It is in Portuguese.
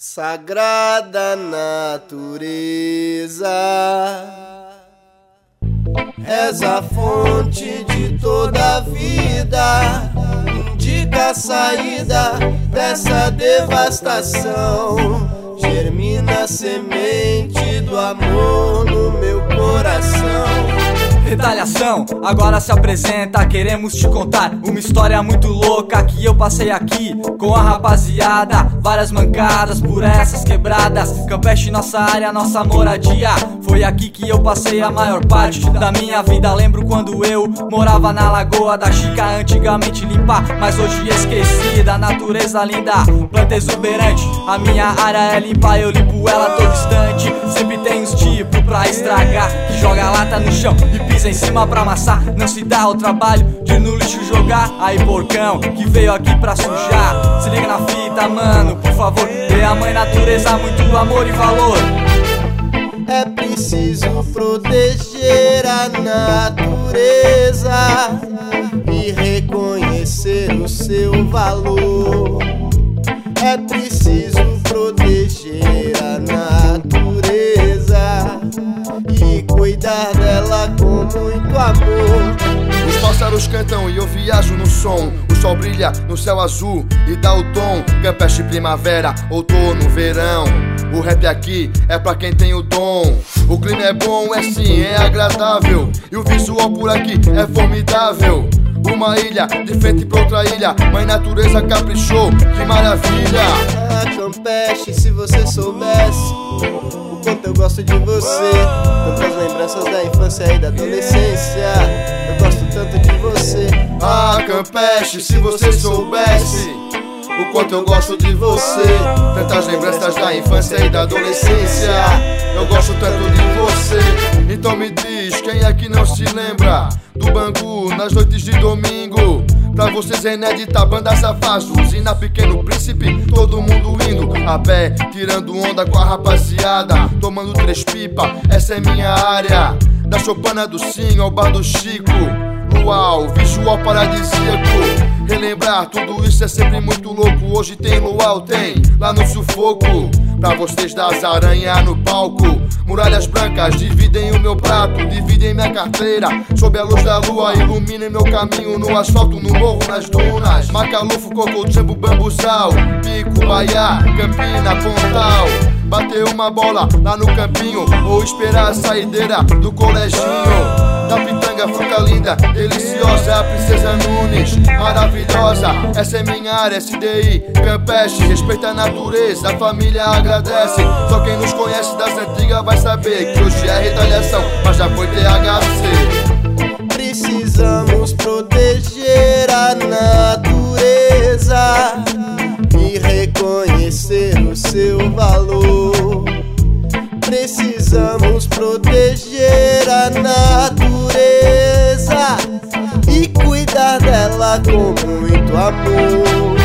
Sagrada natureza, és a fonte de toda a vida, indica a saída dessa devastação. Germina a semente do amor no meu coração. Retaliação, agora se apresenta, queremos te contar uma história muito louca que eu passei aqui com a rapaziada. Várias mancadas por essas quebradas, Campeche nossa área, nossa moradia. Foi aqui que eu passei a maior parte da minha vida. Lembro quando eu morava na Lagoa da Chica, antigamente limpa, mas hoje esquecida. Natureza linda, planta exuberante, a minha área é limpa, eu limpo ela todo instante. Sempre tem uns tipos pra estragar, que joga lata no chão e pisa em cima pra amassar. Não se dá o trabalho de no lixo jogar. Aí porcão, que veio aqui pra sujar, se liga na fita, mano, por favor. Dê a mãe natureza muito amor e valor. É preciso proteger a natureza e reconhecer o seu valor. É preciso proteger a natureza e cuidar dela com muito amor. Os pássaros cantam e eu viajo no som. O sol brilha no céu azul e dá o tom. Campeche, primavera, outono, verão. O rap aqui é pra quem tem o dom. O clima é bom, é sim, é agradável. E o visual por aqui é formidável. Uma ilha de frente pra outra ilha, mãe natureza caprichou, que maravilha. Ah, Campeche, se você soubesse o quanto eu gosto de você. Tantas lembranças da infância e da adolescência, eu gosto tanto de você. Ah, Campeche, se você soubesse o quanto eu gosto de você. Tantas lembranças da infância e da adolescência, eu gosto tanto de você. Então me diz, quem é que não se lembra do Bangu nas noites de domingo? Pra vocês é inédita, banda Savasos e na Pequeno Príncipe, todo mundo indo a pé, tirando onda com a rapaziada, tomando 3 pipas, essa é minha área. Da Chopana do Sim ao Bar do Chico, luau, visual paradisíaco. Relembrar tudo isso é sempre muito louco. Hoje tem luau, tem lá no sufoco. Pra vocês das aranhas no palco, muralhas brancas dividem o meu prato, dividem minha carteira. Sob a luz da lua iluminem meu caminho, no asfalto, no morro, nas dunas. Macalufo, Coco, Jambu, Bambuzal, Pico, Baiá, Campina, Pontal. Bater uma bola lá no campinho ou esperar a saideira do coleginho. Da pitanga, fruta linda, deliciosa, a princesa Nunes, maravilhosa. Essa é minha área, SDI, Campeche. Respeita a natureza, a família agradece. Só quem nos conhece das antigas vai saber que hoje é retaliação, mas já foi THC. Precisamos proteger a natureza e reconhecer o seu valor. Precisamos proteger a natureza e cuidar dela com muito amor.